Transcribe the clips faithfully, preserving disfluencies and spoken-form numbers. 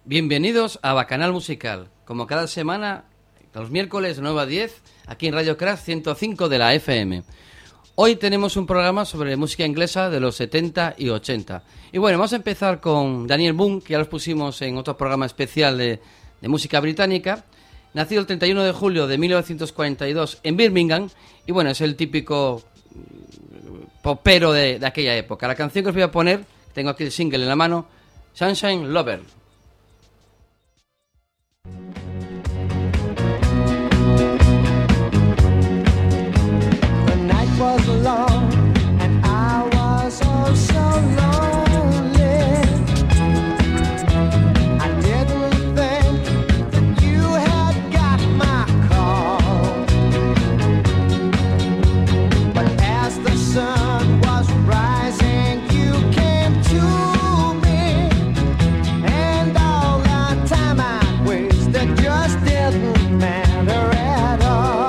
Bienvenidos a Bacanal Musical, como cada semana, los miércoles de nueve a diez, aquí en Radio Crash ciento cinco de la F M. Hoy tenemos un programa sobre música inglesa de los setenta y ochenta. Y bueno, vamos a empezar con Daniel Boone, que ya los pusimos en otro programa especial de, de música británica. Nacido el treinta y uno de julio de mil novecientos cuarenta y dos en Birmingham, y bueno, es el típico popero de, de aquella época. La canción que os voy a poner, tengo aquí el single en la mano, Sunshine Lover. Was long and I was oh so lonely. I didn't think that you had got my call, but as the sun was rising you came to me, and all the time I wasted just didn't matter at all.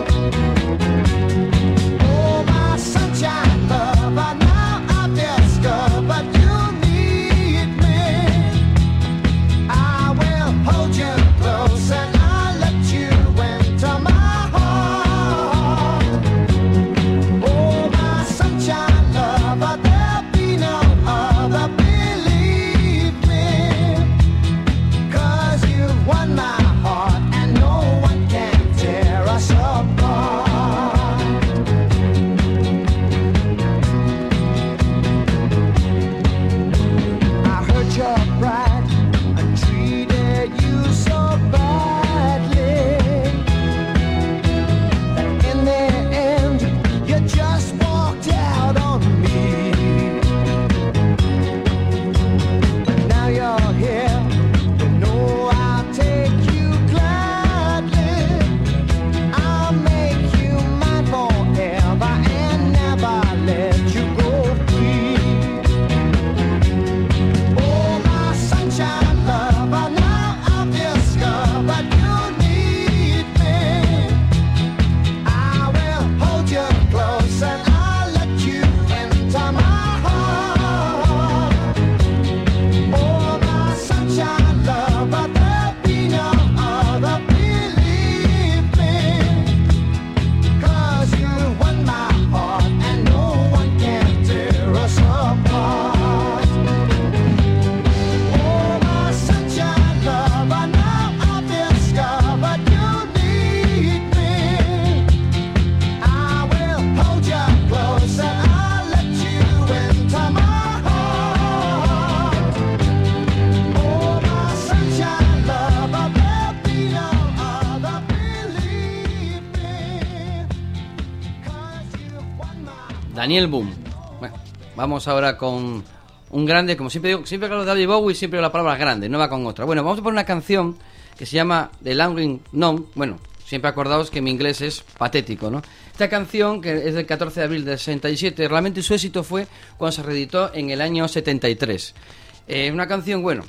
Daniel Boone. Bueno, vamos ahora con un grande, como siempre digo, siempre que hablo de David Bowie, siempre la palabra grande, no va con otra. Bueno, vamos a poner una canción que se llama The Longing Gnome. Bueno, siempre acordaos que mi inglés es patético, ¿no? Esta canción, que es del catorce de abril del sesenta y siete, realmente su éxito fue cuando se reeditó en el año setenta y tres. Eh, una canción, bueno,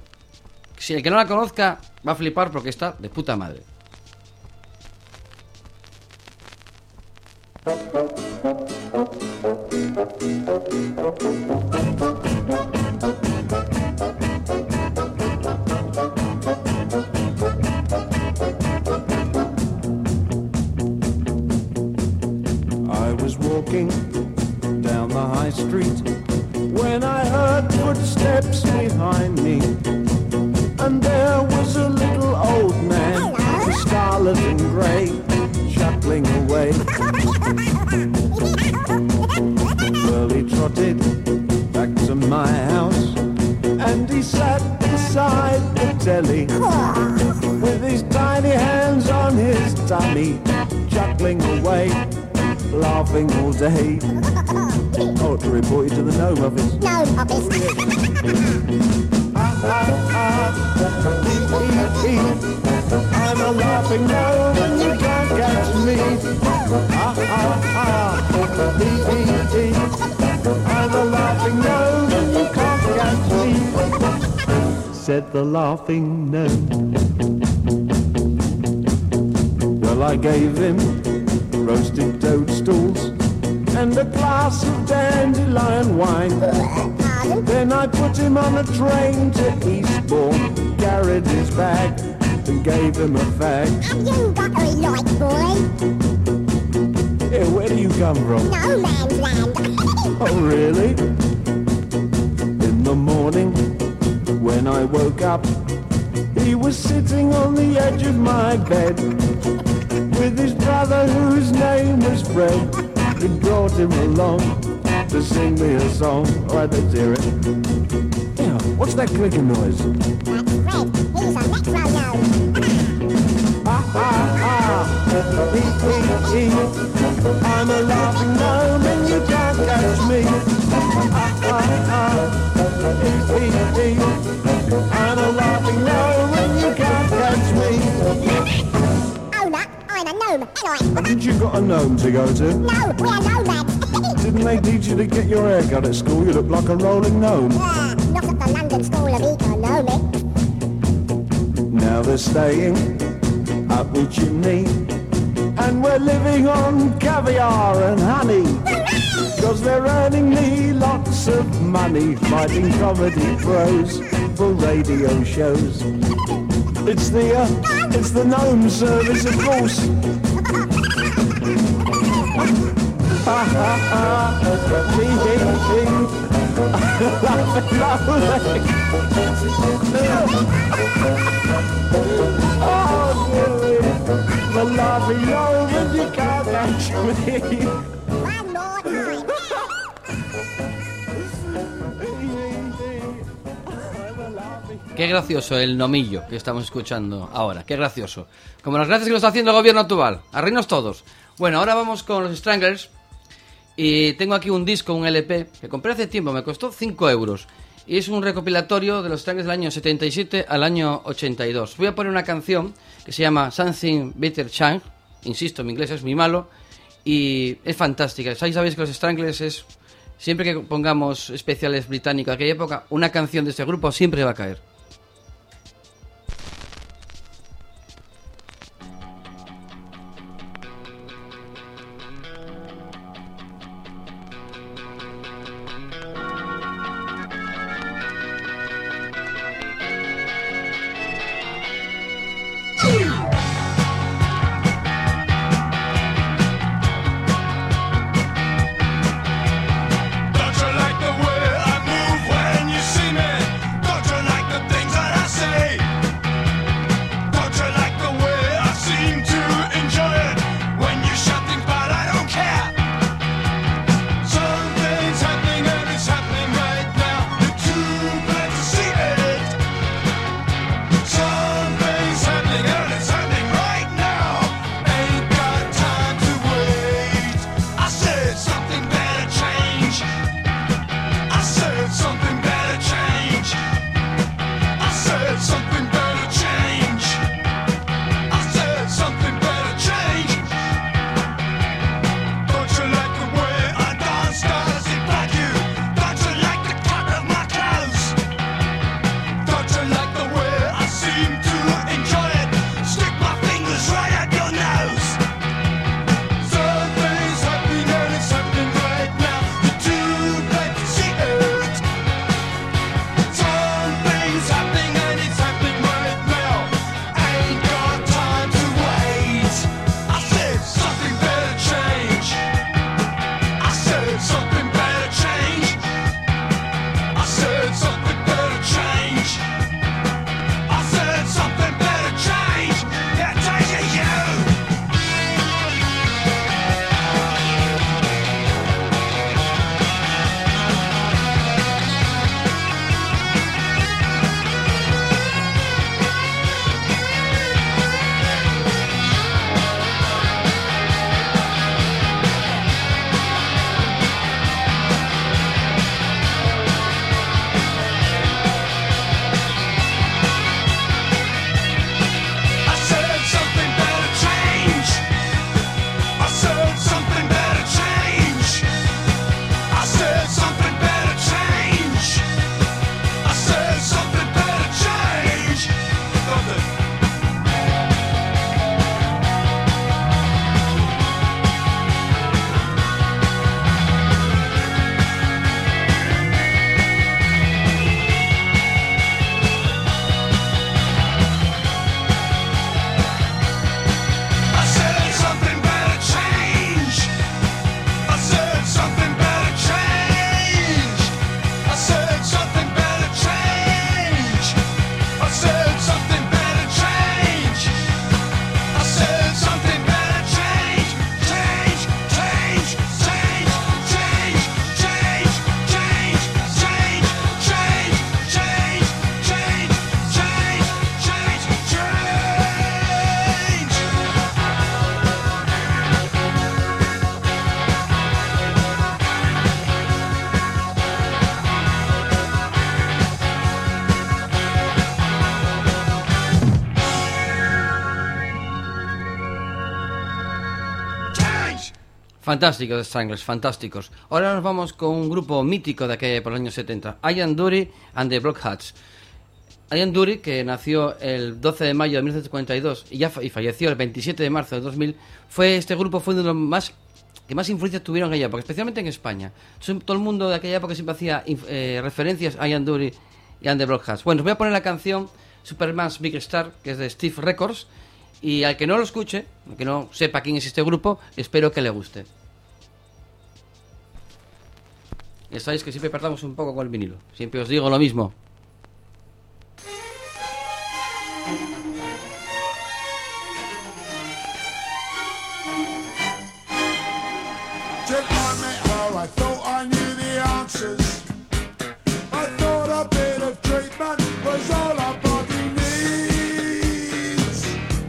si el que no la conozca va a flipar porque está de puta madre. I was walking down the high street when I heard footsteps behind me, and there was a little old man, scarlet and grey, chuckling away. Well, he trotted back to my house, and he sat beside the telly with his tiny hands on his tummy, chuckling away, laughing all day. Oh, to report you to the Gnome Office. Gnome Office. ah, ah, ah, e, e, e. I'm a laughing gnome and you can't catch me. Ah, ah, ah, e, e, e. I'm a laughing gnome and you can't catch me, said the laughing gnome. Well, I gave him roasted toadstools and a glass of dandelion wine. Then I put him on a train to Eastbourne, carried his bag and gave him a fag. Have you got a light, boy? Yeah, where do you come from? No man's land. Oh, really? In the morning, when I woke up, he was sitting on the edge of my bed with his brother whose name was Fred. He brought him along to sing me a song. Alright, let's hear it. Yeah, what's that clicking noise? That's Fred. He's a metronome. Ha ha ha, ee ee ee. I'm a laughing gnome and you can't catch me. Ha ha ha, ee ee ee. I'm a laughing gnome and you can't catch me. Owner, I'm a gnome, and I... Haven't you got a gnome to go to? No, we're nomads. Didn't they teach you to get your hair cut at school? You look like a rolling gnome. Ah, not at the London School of Economics. Now they're staying up the chimney, and we're living on caviar and honey, cause they're earning me lots of money fighting comedy pros for radio shows. It's the, uh, it's the gnome service, of course. Ha ha ha, hee hee hee, laughing lovely. Oh, dearie, the laughing gnome and you can't catch me. One more time. Qué gracioso el nomillo que estamos escuchando ahora, qué gracioso. Como las gracias que lo está haciendo el gobierno actual. A reírnos todos. Bueno, ahora vamos con los Stranglers. Y tengo aquí un disco, un L P, que compré hace tiempo, me costó cinco euros. Y es un recopilatorio de los Stranglers del año setenta y siete al año ochenta y dos. Voy a poner una canción que se llama Something Better Chang. Insisto, mi inglés es muy malo. Y es fantástica. ¿Sabéis, sabéis que los Stranglers es... Siempre que pongamos especiales británicos de aquella época, una canción de este grupo siempre va a caer. Don't you like the way I move when you see me? Don't you like the Fantásticos The Stranglers, fantásticos. Ahora nos vamos con un grupo mítico de aquella por los años setenta, Ian Dury and the Blockheads. Ian Dury, que nació el doce de mayo de mil novecientos cuarenta y dos y ya fa- y falleció el veintisiete de marzo de dos mil, fue este grupo fue uno de los más que más influencias tuvieron en aquella época, especialmente en España. Todo el mundo de aquella época siempre hacía eh, referencias a Ian Dury y and the Blockheads. Bueno, os voy a poner la canción Superman's Big Star, que es de Steve Records, y al que no lo escuche, al que no sepa quién es este grupo, espero que le guste. Ya sabéis que siempre perdamos un poco con el vinilo, siempre os digo lo mismo. Till I met her, I thought I knew the answers. I thought a bit of treatment was all our body needs.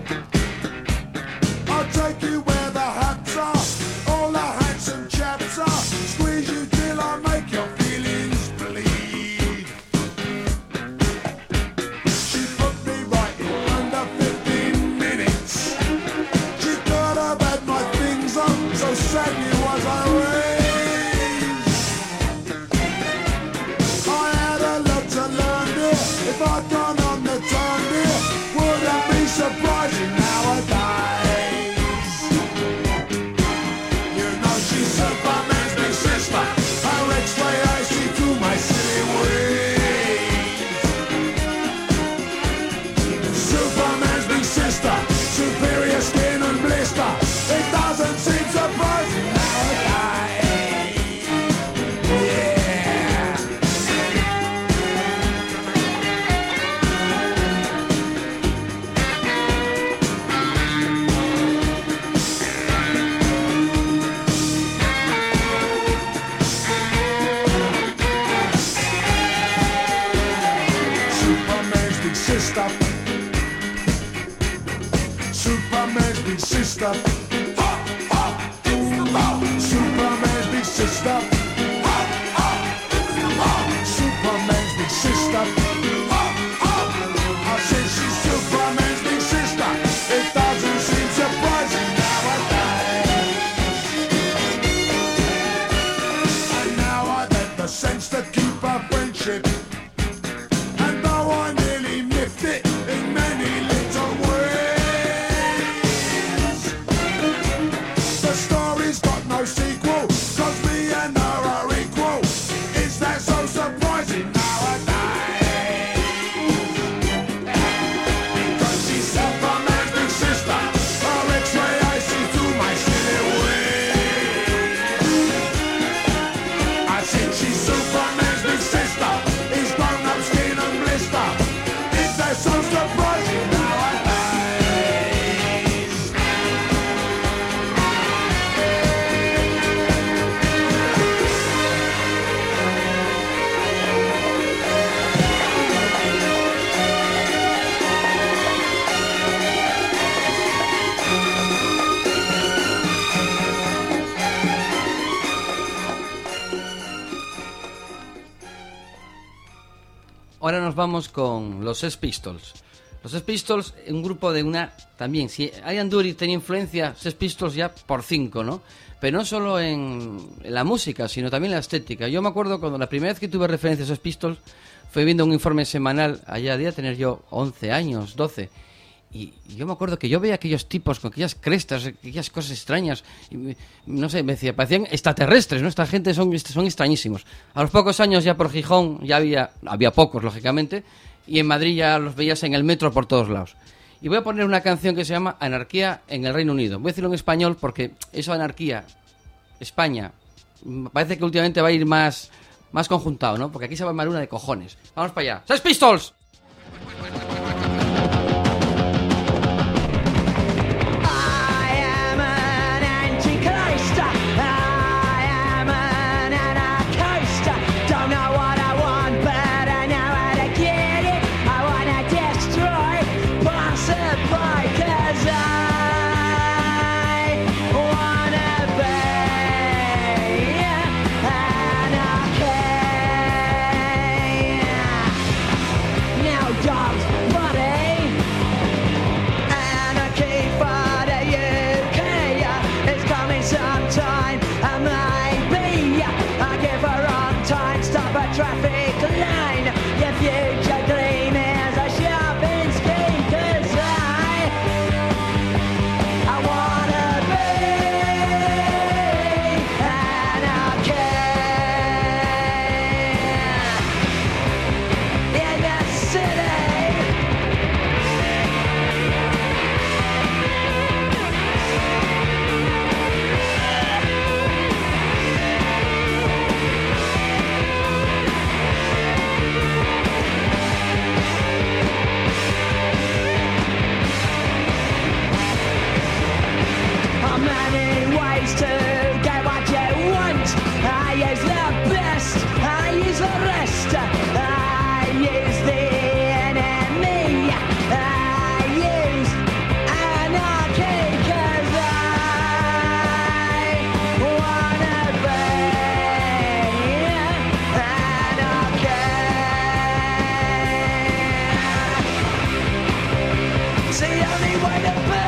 I'll take you where the hats are, all the handsome chaps are. Squeeze you till I make your feelings bleed. She put me right in under fifteen minutes. She thought I've had my things on, so sadly was I raised. I had a lot to learn there. If I'd gone on the turn there, wouldn't be surprising nowadays. You know she's Superman's big sister. Her X-ray I see through my silly ways. Superman's big sister, superior skin and blister. It doesn't seem surprising nowadays. Yeah. Superman's big sister. Superman's big sister. Superman's big sister. Superman's big sister. I said she's Superman's big sister. It doesn't seem surprising nowadays. And now I've had the sense to keep our friendship. And though I nearly miffed it in many little ways, the story's got no sequel, 'cause me and her are equal. Is that so surprising nowadays? Because she's Superman's big sister. Her X-ray I see through my silly ways. I said she's Superman's big sister. He's grown up skin and blister. Is that so surprising nowadays? Ahora nos vamos con los Sex Pistols. Los Sex Pistols, un grupo de una... También, si Ian Dury tenía influencia, Sex Pistols ya por cinco, ¿no? Pero no solo en, en la música, sino también en la estética. Yo me acuerdo cuando la primera vez que tuve referencia a Sex Pistols fue viendo un informe semanal, allá día tener yo once años, doce. Y yo me acuerdo que yo veía aquellos tipos con aquellas crestas, aquellas cosas extrañas, y me- no sé, me decía, parecían extraterrestres, ¿no? Esta gente son, son extrañísimos. A los pocos años ya por Gijón ya había, había pocos, lógicamente, y en Madrid ya los veías en el metro por todos lados. Y voy a poner una canción que se llama Anarquía en el Reino Unido. Voy a decirlo en español porque eso anarquía, España, mm, parece que últimamente va a ir más, más conjuntado, ¿no? Porque aquí se va a armar una de cojones. Vamos para allá. ¡Sex Pistols! I am an anti-coaster. I am an anarchoaster. Don't know what I want, but I know how to get it. I wanna destroy, possibly, 'cause I wanna be anarchy. way to be.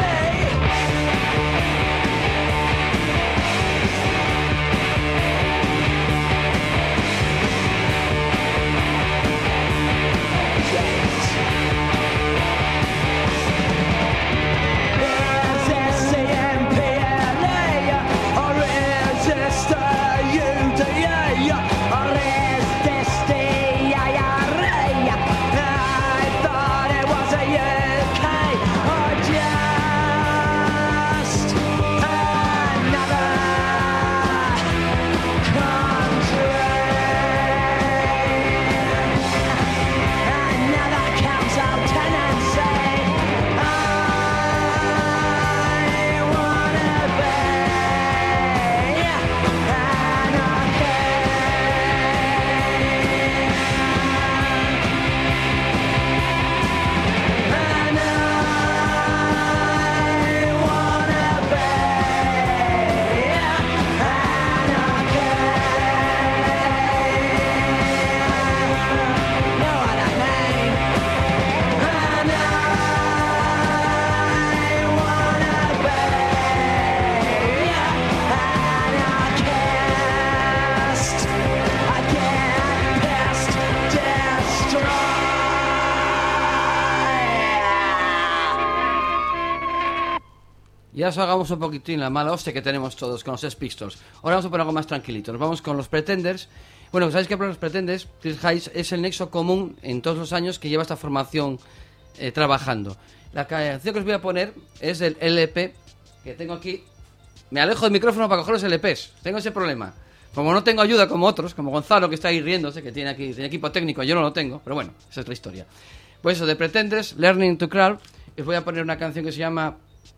Ya os hagamos un poquitín la mala hostia que tenemos todos con los Sex Pistols. Ahora vamos a poner algo más tranquilito. Nos vamos con los Pretenders. Bueno, sabéis que los Pretenders, Chris Hayes, es el nexo común en todos los años que lleva esta formación eh, trabajando. La canción que os voy a poner es del L P que tengo aquí. Me alejo del micrófono para coger los L Ps. Tengo ese problema. Como no tengo ayuda como otros, como Gonzalo que está ahí riéndose, que tiene aquí tiene equipo técnico, yo no lo tengo, pero bueno, esa es otra historia. Pues eso, de Pretenders, Learning to Crawl, os voy a poner una canción que se llama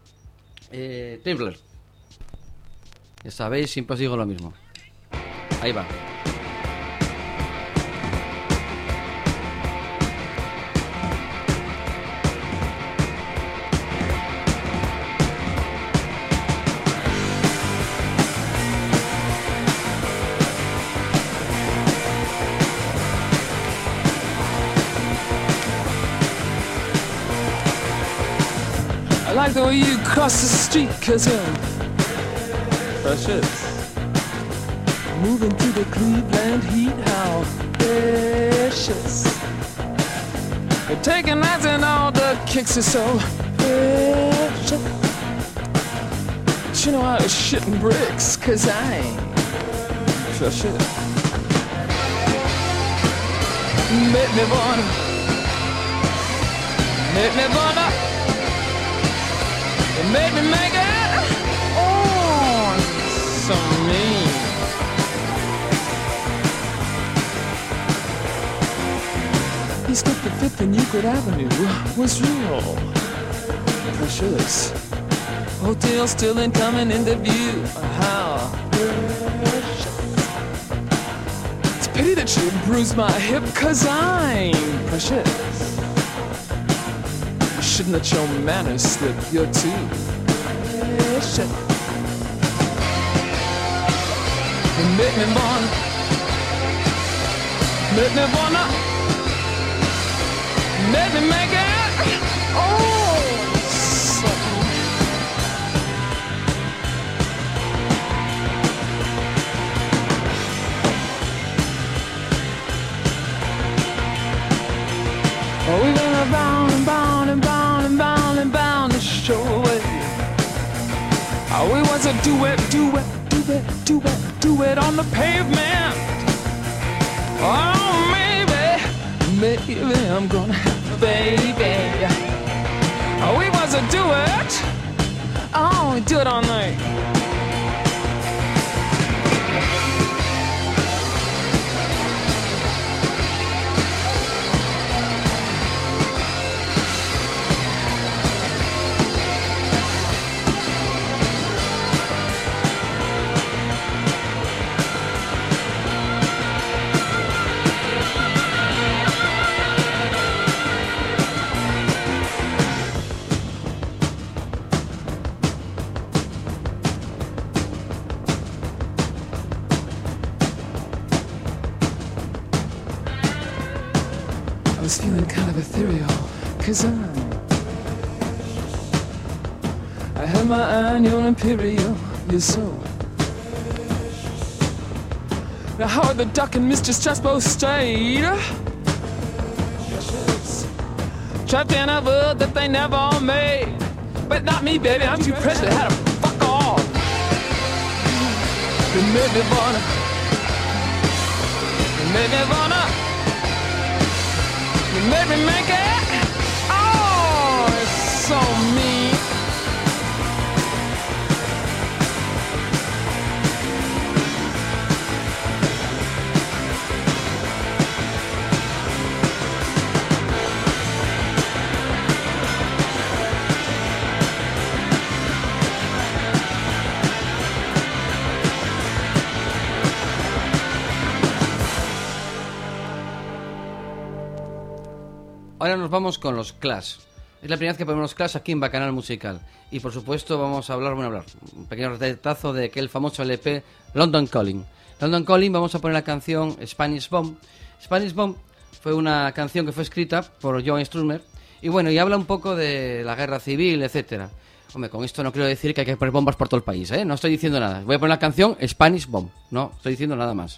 Eh, Trembler. Ya sabéis, siempre os digo lo mismo. Ahí va. I like the way you cross the street, cause you're precious. Moving through the Cleveland heat, how precious. You're taking nights and all the kicks are so precious. But you know I was shitting bricks, cause I ain't precious. Make me wanna, make me wanna, make me make it, oh, so mean. East fifty-fifth and Euclid Avenue was real precious. Hotel still incoming into view. How precious. It's a pity that you bruised my hip, cause I'm precious. Shouldn't let your manners slip, you're too precious. You make me wanna, make me wanna, make me make it, oh, something. Oh, we're gonna bound and bound and bound and bound and bound to show it. Oh, we was a duet, duet, duet, duet, duet on the pavement. Oh, maybe, maybe I'm gonna have a baby. Oh, we was a duet. Oh, we do it all night. I was feeling kind of ethereal, cause I'm I had my annual imperial, yes so. Now Howard the Duck and Mister Strasbow stayed trapped in a world that they never made. But not me, baby, I'm too precious, I had to fuck off. They made me wanna, they made me wanna, they made me make it. Oh, it's so mean. Ahora nos vamos con los Clash. Es la primera vez que ponemos Clash aquí en Bacanal Musical. Y por supuesto vamos a hablar, bueno, hablar, un pequeño retazo de aquel famoso L P London Calling. London Calling, vamos a poner la canción Spanish Bomb. Spanish Bomb fue una canción que fue escrita por John Strummer. Y bueno, y habla un poco de la guerra civil, etcétera. Hombre, con esto no quiero decir que hay que poner bombas por todo el país, ¿eh? No estoy diciendo nada. Voy a poner la canción Spanish Bomb. No, estoy diciendo nada más.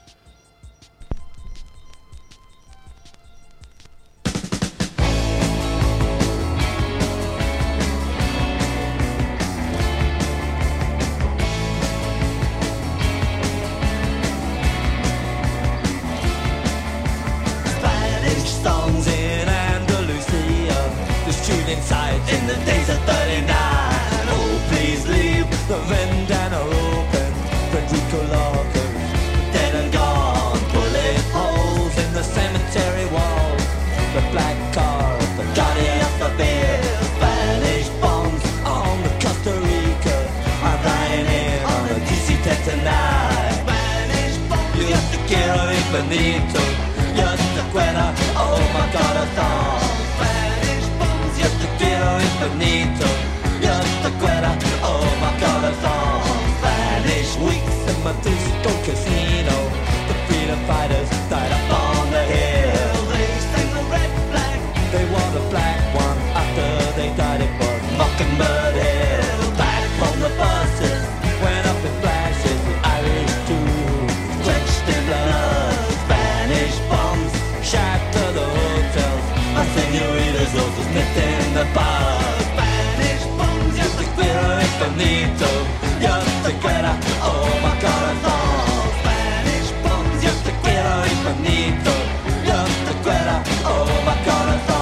In the days of thirty-nine, oh please leave the vendana open. Federico Lockers, dead and gone. Bullet holes in the cemetery wall. The black car, the guardian of the beer. Spanish bombs on the Costa Rica. I'm flying in on a D C ten tonight. Spanish bombs, yo te quiero infinito. Yo te quiero, oh my God, a song. Yo te quiero infinito, yo te quiero, oh my corazón. Spanish weeks in my disco casino. The freedom fighters died up on the hill. They sang the red flag, they wore the black one. After they died it was Mockingbird Hill. Back from the buses, went up in flashes. The Irish too, drenched in blood. Spanish bombs shatter the hotels. My señoritas los meten the bar. Spanish bombs, yo te quiero infinito. Yo te quiero, oh my corazón. Spanish bombs, yo te quiero infinito. Yo te quiero, oh my corazón.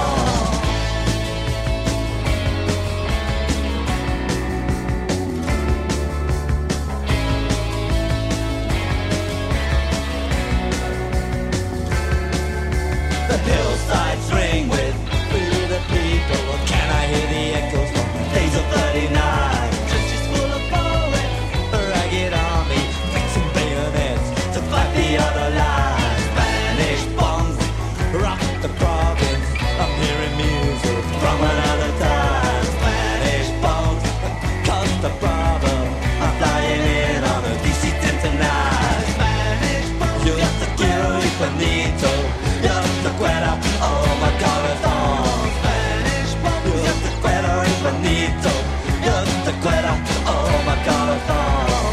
The hillsides ring with the people. Can I hear the echoes from the days of thirty-nine? Churches full of poets, a ragged army, fixing bayonets to fight the other line. Spanish bombs rock the province. I'm hearing music from another time. Spanish bombs cause the problem. I'm flying in on a D C ten tonight. Spanish bombs, yo te quiero infinito. Yo te quiero, oh my corazón. Spanish bombs, yo te quiero infinito. Yo te quiero, oh my corazón.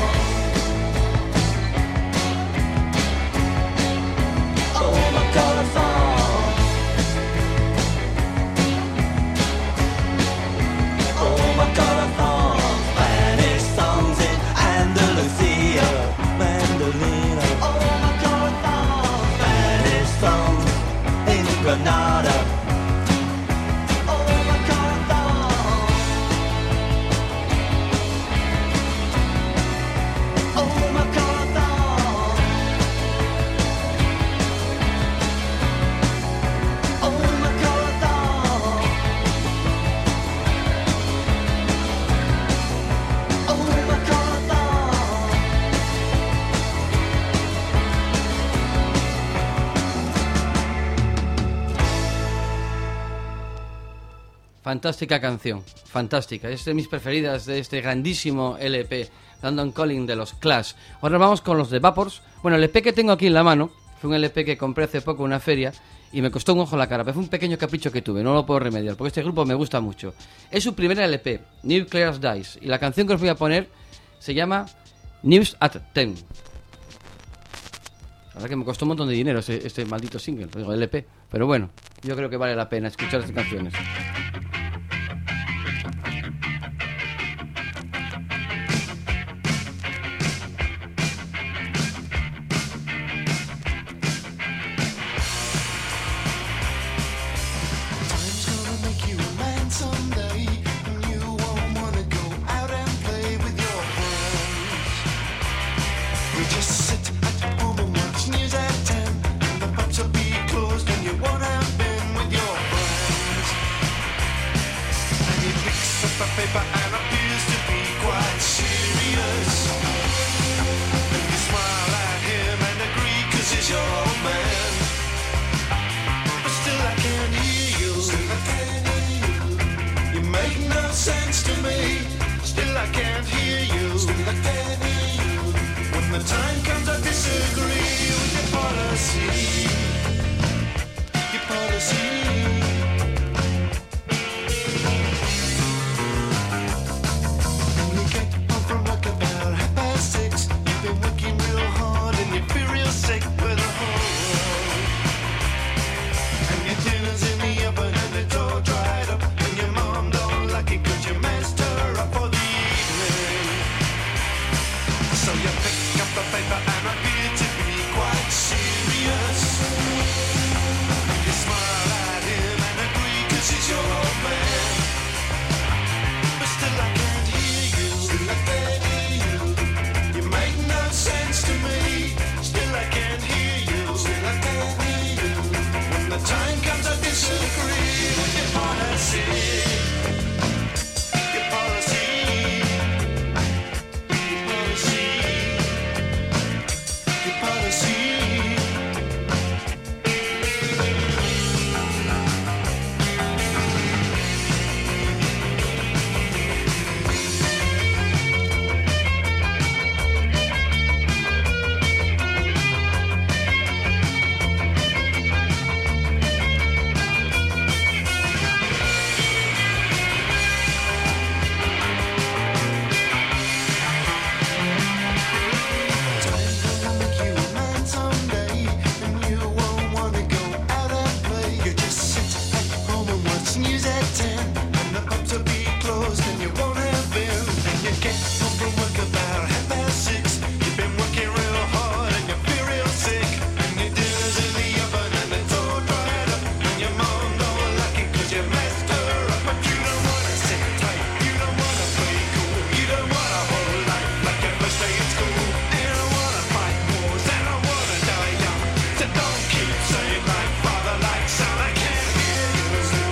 Oh my corazón. Oh my corazón. Spanish songs in Andalusia, Mandolina. Oh my corazón. Spanish songs in Granada. Oh my corazón. Oh my corazón. Oh my corazón. Oh my corazón. Fantástica canción, fantástica. Es de mis preferidas de este grandísimo L P, London Calling de los Clash. Ahora vamos con los de Vapors. Bueno, el L P que tengo aquí en la mano fue un L P que compré hace poco en una feria y me costó un ojo la cara, pero fue un pequeño capricho que tuve, no lo puedo remediar, porque este grupo me gusta mucho. Es su primera L P, Nuclear Dice, y la canción que os voy a poner se llama News at Ten. La verdad que me costó un montón de dinero este, este maldito single, digo L P, pero bueno, yo creo que vale la pena escuchar estas canciones. Time's gonna make you a man someday, and you won't wanna go out and play with your friends. You just sit at home and watch news at ten, and the pubs will be closed, and you won't have been with your friends. And he picks up a paper and appears to be quite serious. And you smile at him and agree 'cause he's your old man. But still I can't hear you. Still I can't hear you. You make no sense to me. Still I can't hear you. Still I can't hear you. When the time comes I disagree with your policy. Your policy. When you get home from work about half past six, you've been working real hard and you feel real sick with the whole world. And your dinner's in the oven and it's all dried up, and your mom don't like it 'cause you messed her up for the evening. So you pick up the paper and appear to be quite serious. And you smile at him and agree 'cause he's your old man. But still I can't hear you. Still I can't hear you. You make no sense to me. Still I can't hear you. Still I can't hear you. When the time comes I disagree with your policy. Your policy. Your policy. Your policy. Time's gonna make you a man someday, and you won't wanna go out and play. You just sit at home and watch news at ten, and the pubs will be closed and you won't have been. And you get home from work about half past six. You've been working real hard and you feel real sick. And your dinner's in the oven and it's all dried up, and your mom don't like it 'cause you messed her up. But you don't wanna sit tight, you don't wanna play cool, you don't want a whole life like your first day at school. You don't wanna fight wars, and don't wanna die young. So don't keep saying like father, like son, I can't hear you.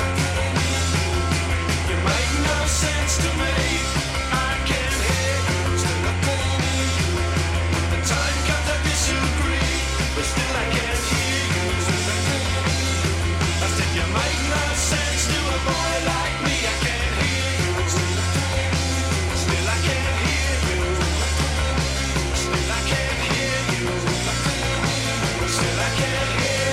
You make no sense to me. I can't hear you. Still I can't hear you. When the time comes I disagree, but still I can't hear you. Still I can't hear you. I said you make no sense to a boy like me. I can't hear you. Still I can't hear you. Still I can't hear you. Still I can't hear you. Still I can't hear you.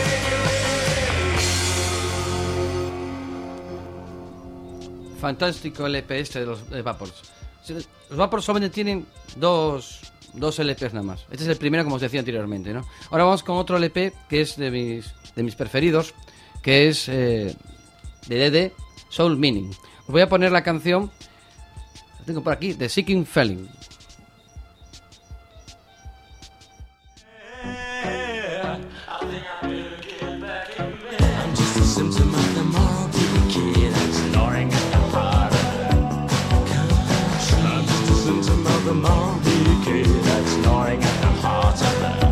Fantástico L P este de los de Vapors. Los Vapors solamente tienen dos, dos L Pes nada más. Este es el primero, como os decía anteriormente, ¿no? Ahora vamos con otro L P que es de mis, de mis preferidos, que es eh, de Dede, Soul Meaning. Os voy a poner la canción, la tengo por aquí, de Seeking Feeling. I'm just a symptom of the moral kid that's snoring at the heart of the country. I'm just a symptom of the moral kid that's snoring at the heart of the country.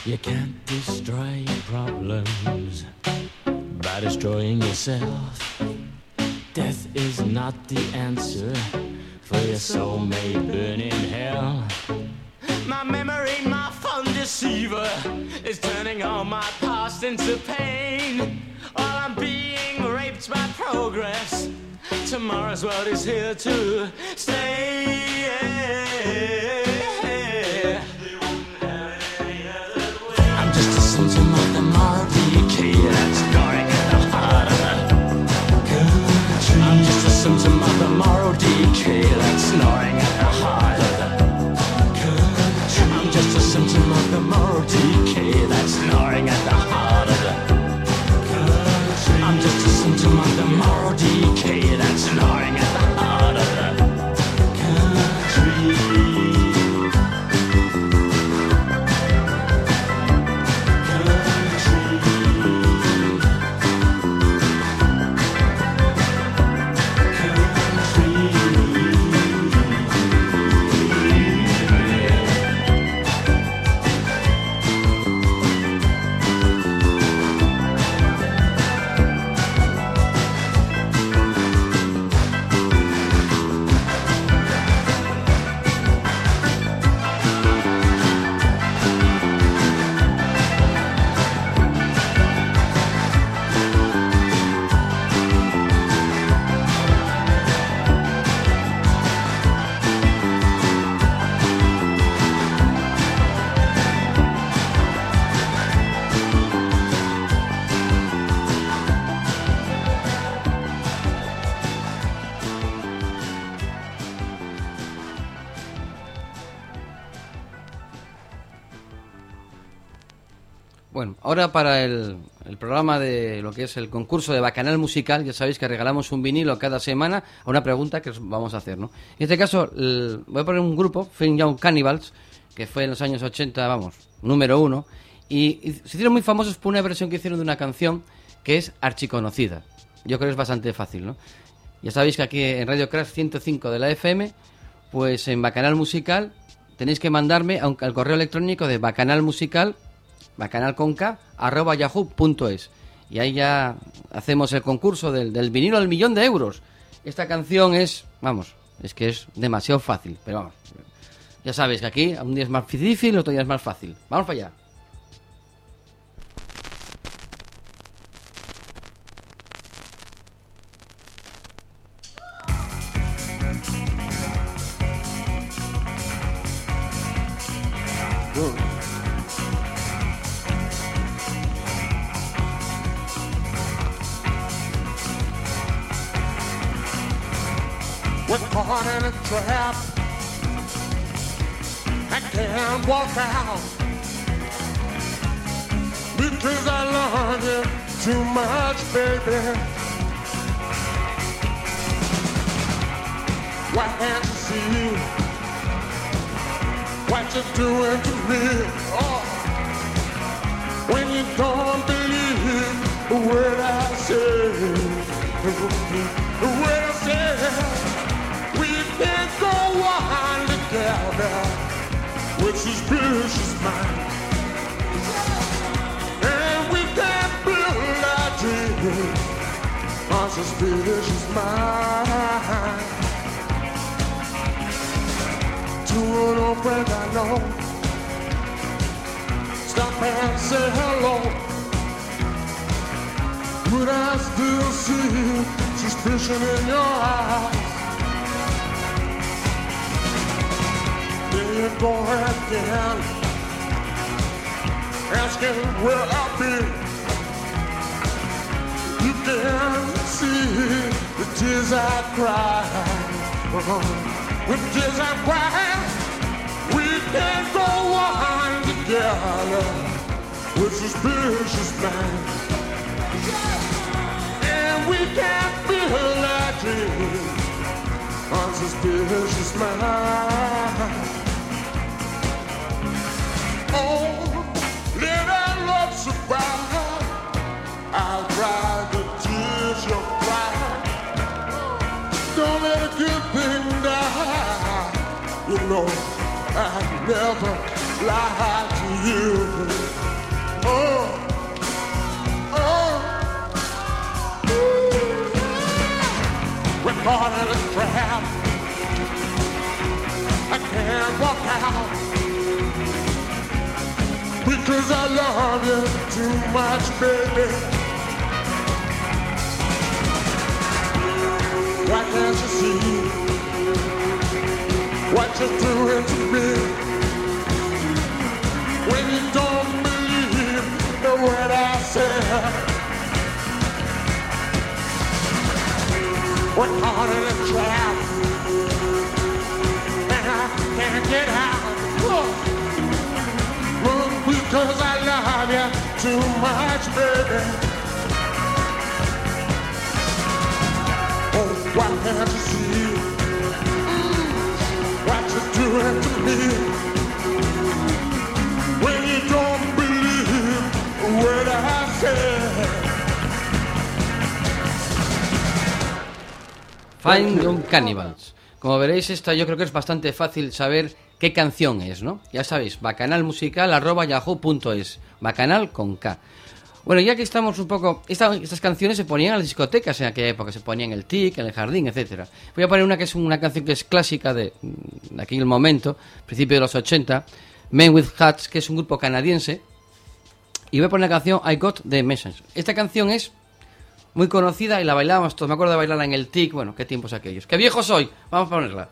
You can't destroy your problems by destroying yourself. Death is not the answer, for your soul may burn in hell. My memory, my fun deceiver, is turning all my past into pain. While I'm being raped by progress, tomorrow's world is here to stay. I'm just a symptom of the moral decay that's going at the heart of the country. I'm just a symptom of the moral decay that's snoring at the heart of the country. I'm just a symptom of the moral decay that's snoring at the heart of the country. I'm just a symptom of the moral decay that's snoring at the heart of the country. Bueno, ahora para el, el programa de lo que es el concurso de Bacanal Musical, ya sabéis que regalamos un vinilo cada semana a una pregunta que os vamos a hacer, ¿no? En este caso, el, voy a poner un grupo, Finn Young Cannibals, que fue en los años ochenta, vamos, número uno, y, y se hicieron muy famosos por una versión que hicieron de una canción que es archiconocida. Yo creo que es bastante fácil, ¿no? Ya sabéis que aquí en Radio Crash ciento cinco de la F M, pues en Bacanal Musical tenéis que mandarme a un, al correo electrónico de bacanalmusical, bacanal con K, arroba yahoo punto es. Y ahí ya hacemos el concurso del, del vinilo al millón de euros. Esta canción es, vamos, es que es demasiado fácil, pero vamos, ya sabéis que aquí un día es más difícil, otro día es más fácil. Vamos para allá. We're caught in a trap. I can't walk out because I love you too much, baby. Why can't you see what you're doing to me? Oh, when you don't believe the word I say, the word I say. We can't go on together with suspicious minds, and we can't build our dreams on suspicious minds. To an old friend I know, stop and say hello. But I still see suspicion in your eyes. There you go again, asking where I've been. You can see the tears I cry. With tears I cry, we can't go on together with suspicious minds, and we can't build our dreams on suspicious minds. Oh, let our love survive. I'll dry the tears you cry. Don't let a good thing die. You know I never lie to you. Oh, oh, we're caught in a trap. I can't walk out because I love you too much, baby. Why can't you see what you're doing to me? When you don't believe the word I say, we're caught in a trap, and I can't get out. Oh, because I love you too much, baby. Oh, why can't you see what you're doing to me? When you don't believe what I say. Fine Young Cannibals. Como veréis, esta yo creo que es bastante fácil saber qué canción es, ¿no? Ya sabéis, bacanalmusical arroba yahoo punto es, bacanal con K. Bueno, ya que estamos un poco... Esta, estas canciones se ponían en las discotecas en aquella época, se ponían en el T I C, en el jardín, etcétera. Voy a poner una que es una canción que es clásica de, de aquel momento, principio de los ochenta, Men with Hats, que es un grupo canadiense, y voy a poner la canción I Got the Message. Esta canción es muy conocida y la bailábamos todos, me acuerdo de bailarla en el T I C, bueno, qué tiempos aquellos. ¡Qué viejo soy! Vamos a ponerla.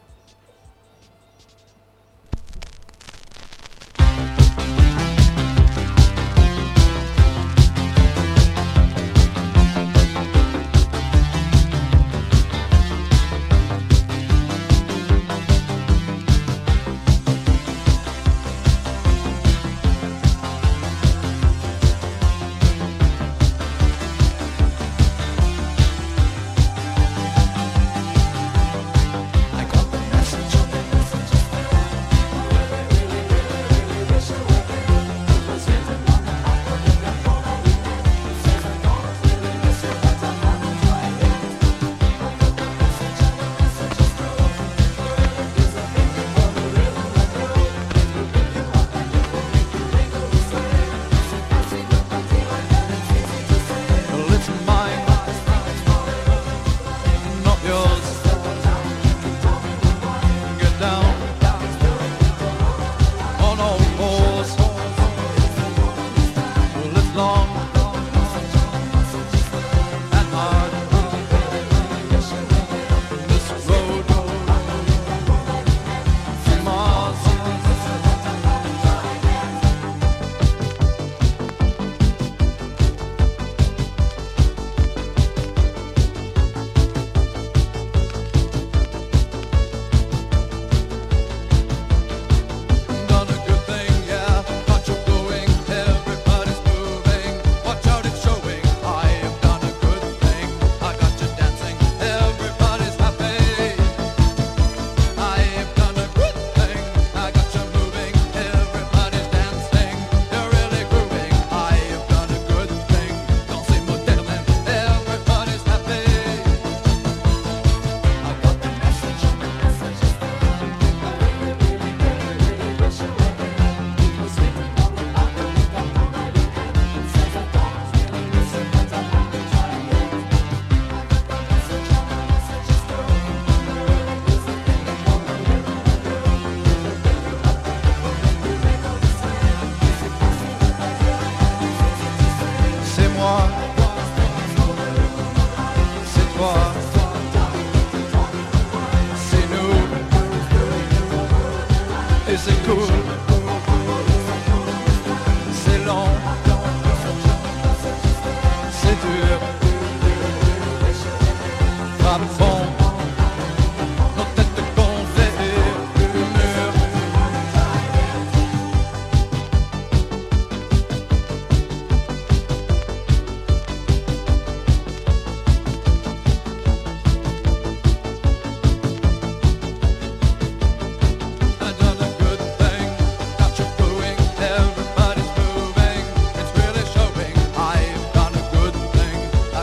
I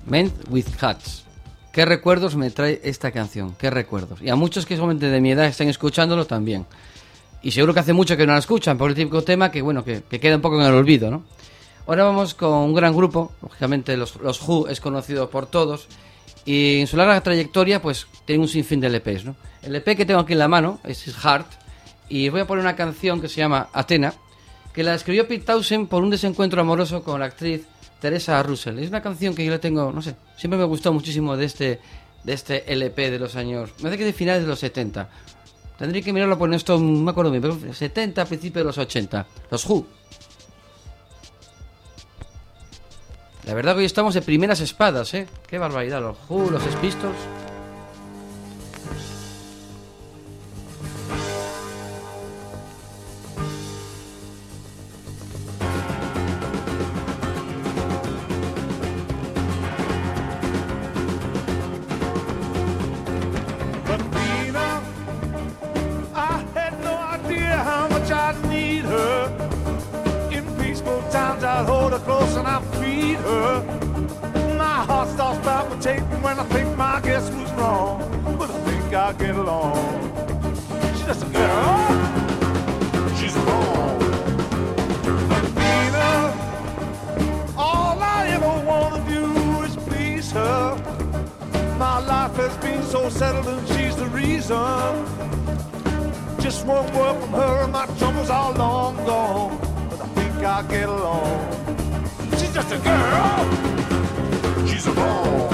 Men with Hats. ¿Qué recuerdos me trae esta canción? ¿Qué recuerdos? Y a muchos que solamente de mi edad están escuchándolo también. Y seguro que hace mucho que no la escuchan, por el típico tema que, bueno, que, que queda un poco en el olvido, ¿no? Ahora vamos con un gran grupo, lógicamente los, los Who es conocido por todos, y en su larga trayectoria, pues, tiene un sinfín de L Pes, ¿no? El E P que tengo aquí en la mano es Heart, y voy a poner una canción que se llama Athena, que la escribió Pete Townshend por un desencuentro amoroso con la actriz Teresa Russell. Es una canción que yo le tengo, no sé, siempre me gustó muchísimo de este, de este L P de los años, me parece que de finales de los setenta. Tendría que mirarlo por esto, no me acuerdo bien, pero setenta, a principios de los ochenta. Los Who. La verdad que hoy estamos de primeras espadas, ¿eh? Qué barbaridad, los Who, los Sex Pistols. Athena, I had no idea how much I'd need her. In peaceful times I'd hold her close and I'd feed her. My heart starts palpitating when I think my guess was wrong, but I think I'll get along. She's just a girl, she's wrong. Athena, all I ever wanna do is please her. My life has been so settled and she's the reason. Just one word from her and my troubles are long gone, but I think I'll get along. She's just a girl, she's a ball.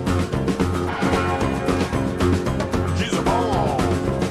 She's a ball.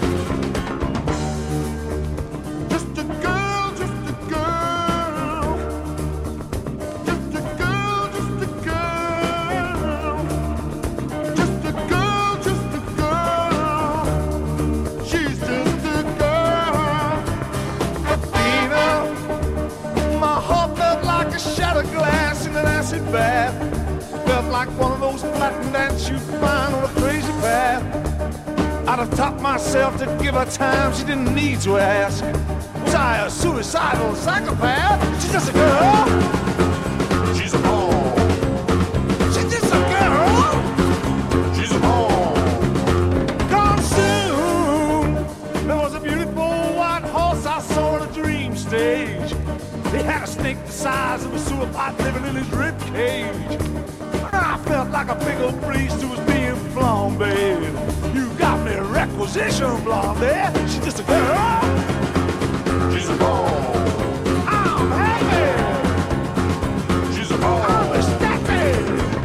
Just a girl, just a girl. Just a girl, just a girl. Just a girl, just a girl. She's just a girl. Athena, my heart felt like a shattered glass in an acid bath. Felt like one of those flattened ants you find on a crazy path. I'd have taught myself to give her time she didn't need to ask. Was I a suicidal psychopath? She's just a girl. She's a ball. She's just a girl. She's a ball. Gone soon. There was a beautiful white horse I saw on a dream stage. He had a snake the size of a sewer pipe living in his rib cage. I felt like a big old priest who was being flambéed. You got me requisition, blondie. She's just a girl. She's a ball. I'm happy. She's a ball. I'm ecstatic.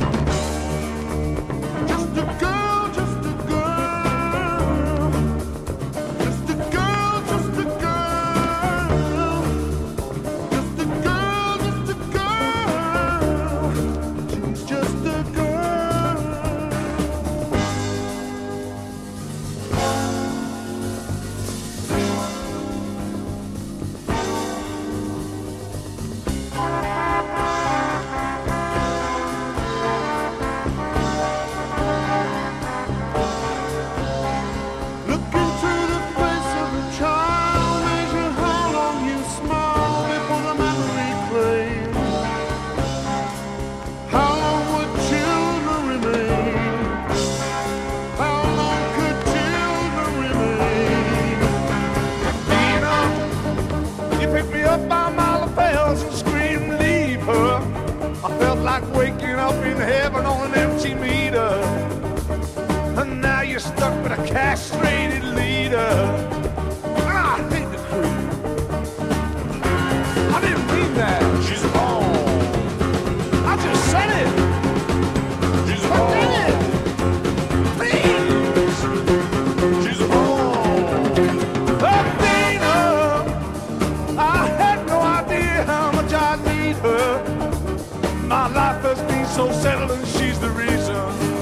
Just a girl, just a girl. Just a girl, just a girl. Just a girl, just a girl. She's just a girl. Look into the face of the child, measure how long you smile before the memory fades. How long would children remain? How long could children remain? Athena, you picked me up by my lapels and screamed, leave her. I felt like waking up in heaven on an empty meter. And now you're stuck with a castrated leader. Ah, I hate the creep. I didn't mean that. She's a ball. I just said it. She's a ball. I did it. Please. She's a ball. Athena, I had no idea how much I need her. My life has been so settled and she's the reason.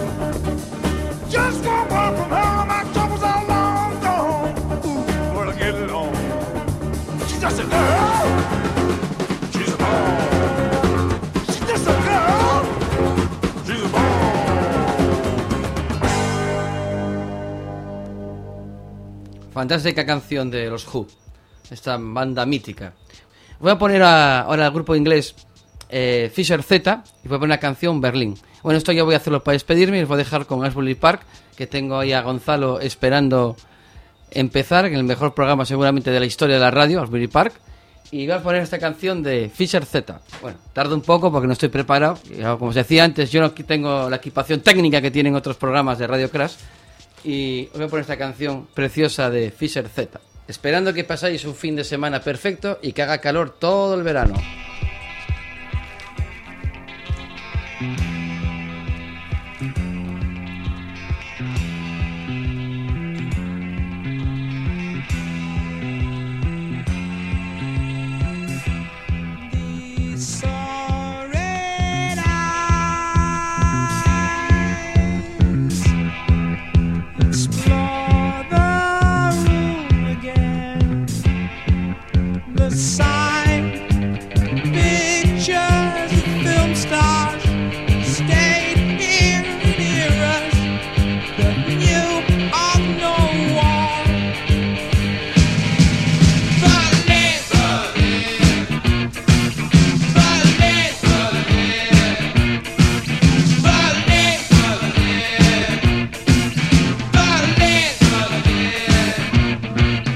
Just one word from her, my troubles are long gone. Ooh, where'd I get it on? She's just a girl. She's a ball. She's just a girl. She's a ball. Fantástica canción de los Who, esta banda mítica. Voy a poner a- ahora al grupo inglés eh, Fisher Z y voy a poner una canción Berlín. Bueno, esto ya voy a hacerlo para despedirme y os voy a dejar con Asbury Park, que tengo ahí a Gonzalo esperando empezar, en el mejor programa seguramente de la historia de la radio, Asbury Park. Y voy a poner esta canción de Fisher Z. Bueno, tardo un poco porque no estoy preparado. Como os decía antes, yo no tengo la equipación técnica que tienen otros programas de Radio Crash. Y os voy a poner esta canción preciosa de Fisher Z. Esperando que pasáis un fin de semana perfecto y que haga calor todo el verano. Sign, pictures, film stars stayed here near us, but knew of no war. Berlin, Berlin, Berlin, Berlin, Berlin, Berlin.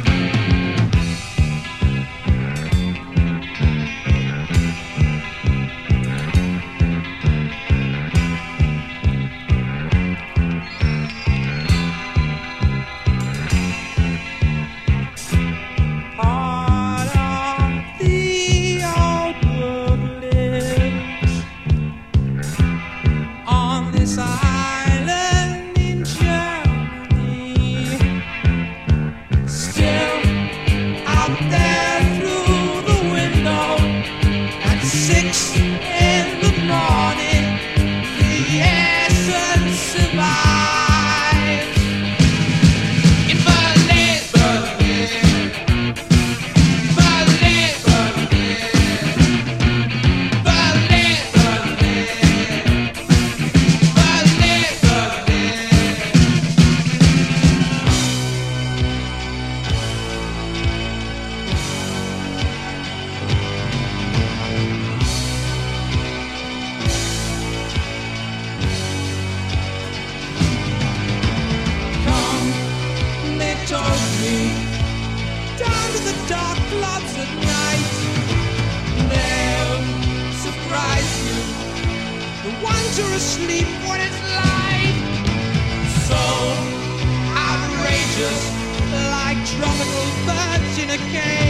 Asleep when it's light, so outrageous, like tropical birds in a cage.